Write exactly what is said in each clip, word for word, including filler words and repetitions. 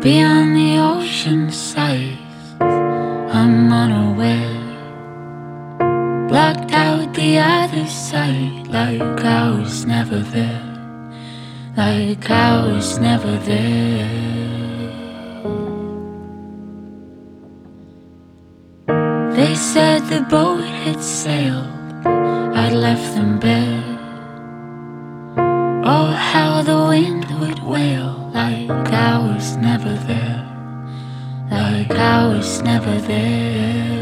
Beyond the ocean sight, I'm unaware. Blocked out the other side, like I was never there, like I was never there. They said the boat had sailed, I'd left them bare. Oh, how the wind would wail, like I was never there, like I was never there.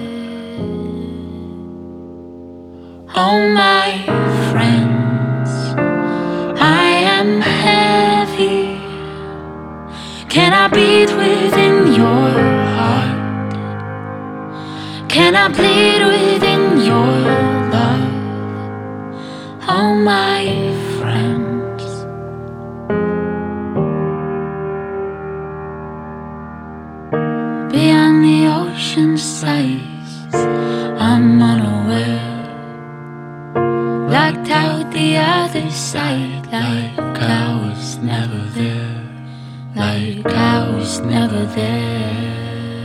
Oh, my friends, I am heavy. Can I beat within your heart? Can I bleed within your love? Oh, my friends. Beyond the ocean sighs, I'm unaware. Blocked out the other side, like I was never there, like I was never there.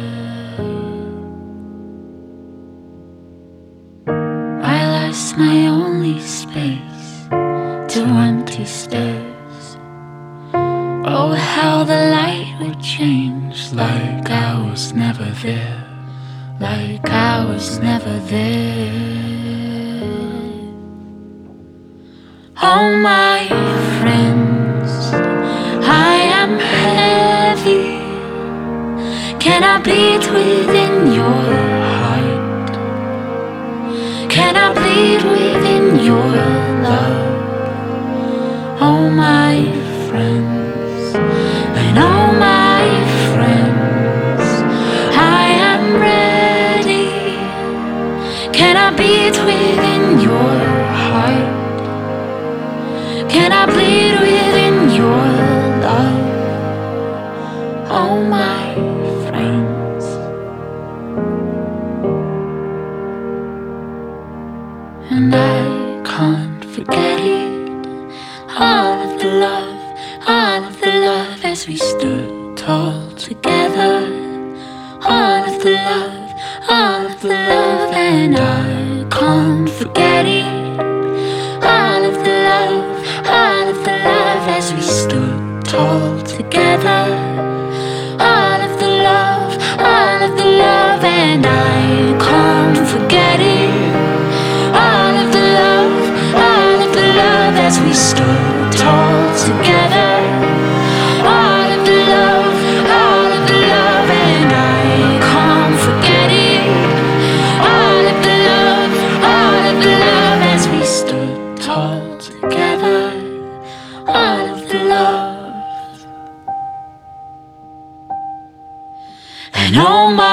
I lost my only space to empty stairs. Oh, how the light would change, like I was never there, like I was never there. Oh, my friends, I am heavy. Can I bleed within your heart? Can I bleed within your love? Oh, my friends, and oh, my friends, I am ready. Can I beat within your heart? Can I bleed within your love? Oh, my friends. And I can't forget it. All of the love, all of the love as we stood tall together. All of the love, all of the love, and I can't forget it. All of the love, all of the love as we stood tall together. All of the love, all of the love, and I can't forget it. All of the love, all of the love as we stood tall together. All of the love, all of the love, and I can't forget it. All of the love, all of the love as we stood tall together. All of the love. And oh, my